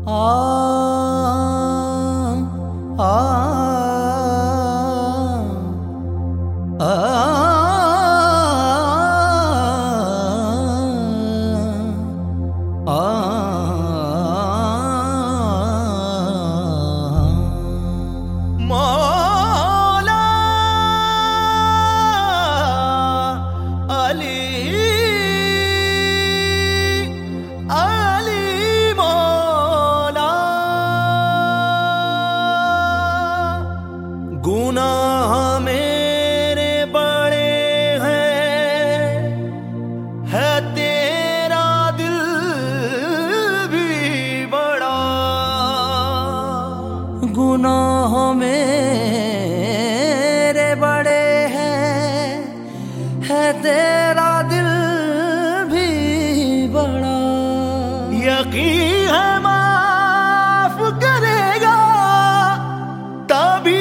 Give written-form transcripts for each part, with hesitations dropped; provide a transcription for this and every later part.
गुनाह मेरे बड़े हैं, है तेरा दिल भी बड़ा। गुनाह मेरे बड़े हैं, है तेरा दिल भी बड़ा। यकीन है माफ करेगा, तभी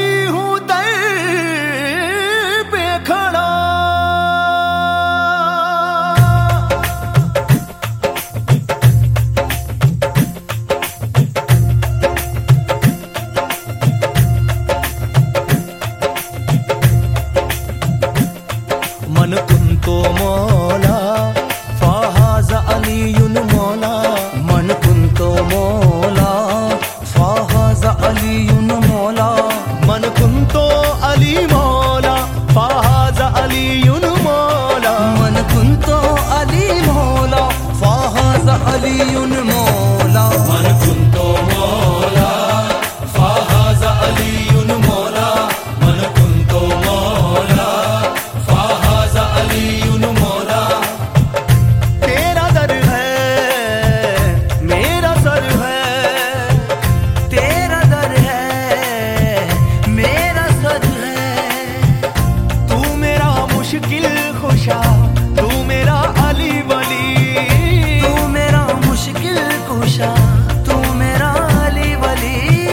मन कुंतो मौला फाहाज अलीयुन मौला। मन कुंतो मौला फाहाज अलीयुन मौला। मन कुंतो अली मौला फाहाज अलीयुन मौला। मन कुंतो अली मौला फाहाज अलीयुन मौला। मन कुंतो मौला फाहाज अलीयुन मौला। मन कुंतो मौला फाहाज अलीयुन मौला। तेरा दर है मेरा सर है, तेरा दर है मेरा सर है। तू मेरा मुश्किल खुशा, तू मेरा अली वली। तू मेरा मुश्किल कुशा, तू मेरा अली वली।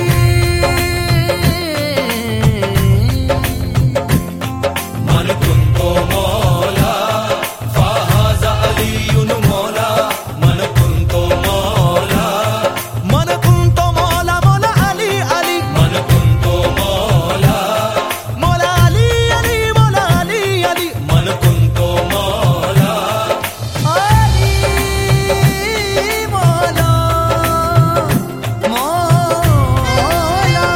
मन कुंतो मौला फाहाज अलीयुन मौला। मन कुंतो मौला, मन कुंतो मौला मौला अली अली। मन कुंतो मौला मौला अली अली मौला अली अली। मन कुंतो मौला अली मौला मौला।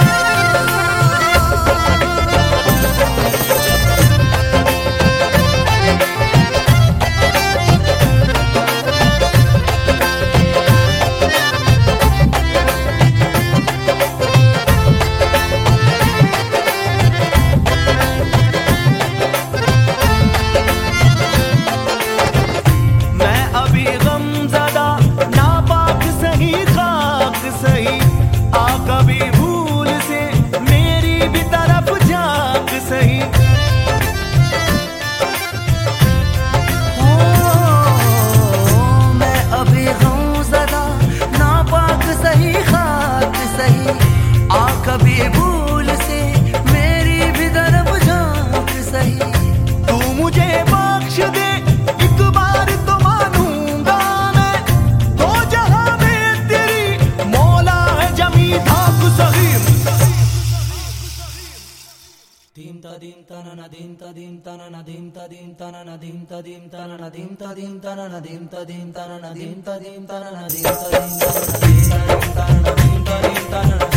मैं अभी गमज़दा नापाक सही खाक सही, आ कभी भूल से मेरी भी तरफ झांक सही। मैं अभी गमज़दा नापाक सही खाक सही, आ कभी भूल से मेरी भी तरफ झांक सही। तू मुझे बख्श दे एक बार तो मानूंगा मैं, तो जहां में तेरी मौला है जमी धाक सही। दीम ता दीम ता ना दीम ता दीम ता ना दीम ता दीम ता ना दीम ता दीम ता ना दीम ता दीम ता ना दीम ता दीम ता ना दीम ता दीम ता ना दीम ता दीम ता ना दीम ता दीम ता ना दीम ता दीम ता ना दीम ता दीम ता ना